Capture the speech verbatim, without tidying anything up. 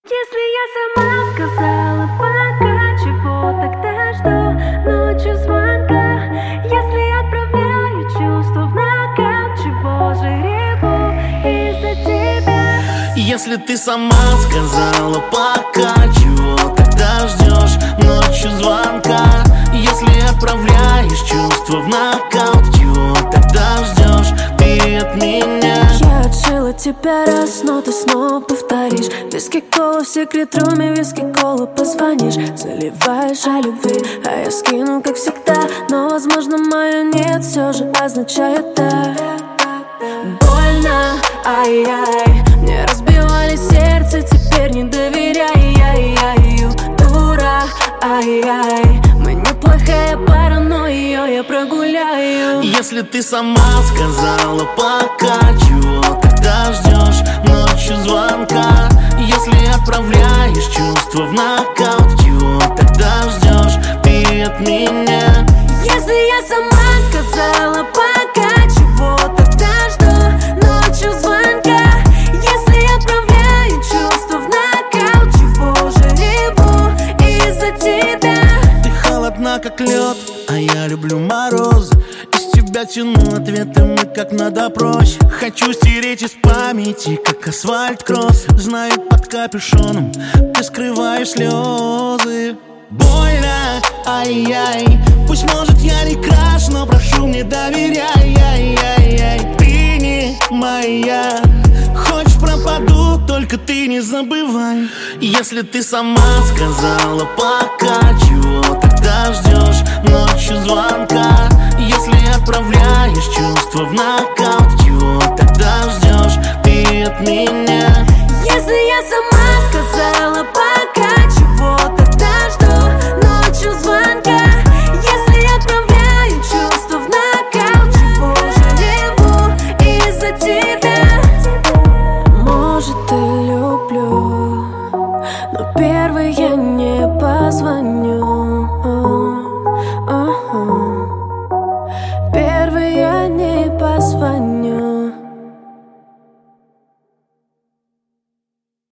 Если я сама сказала пока, чего тогда жду ночью звонка? Если отправляю чувства в нокаут, чего же реву из-за тебя? Если ты сама сказала пока, чего тогда ждешь ночью звонка? Если отправляешь чувства в нокаут, чего тогда ждешь ты от меня? Я отшила тебя раз, но ты снова повторишь. Виски кола в секрет-руме, виски кола позвонишь. Заливаешь о любви, а я скину, как всегда. Но, возможно, мое нет все же означает да. Больно, ай-яй, мне разбивали сердце, теперь не доверяй, ай-яй, дура, ай-яй. Мы неплохая пара, но ее я прогуляю. Если ты сама сказала пока, чего тогда ждешь ночью звонка? Если отправляешь чувства в нокаут, чего тогда ждешь ты от меня? Если я сама сказала пока, чего тогда жду ночью звонка? Если отправляю чувства в нокаут, чего же реву из-за тебя? Ты холодна, как лед, а я люблю мороз. Из тебя тяну ответы, мы как на допросе. Хочу стереть из памяти, как асфальт-кросс. Знаю, под капюшоном ты скрываешь слезы. Больно, ай-яй. Пусть, может, я не краш, но прошу, мне доверяй, ай-яй-яй. Ты не моя. Хочешь, пропаду, только ты не забывай. Если ты сама сказала пока, чего тогда ждешь ночью звонка? Если отправляешь чувства в нокаут, чего тогда ждешь ты от меня? Если